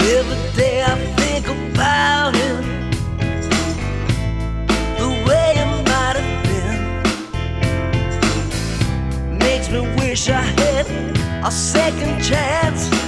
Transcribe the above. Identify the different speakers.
Speaker 1: Every day I think about him, the way it might have been. Makes me wish I had a second chance.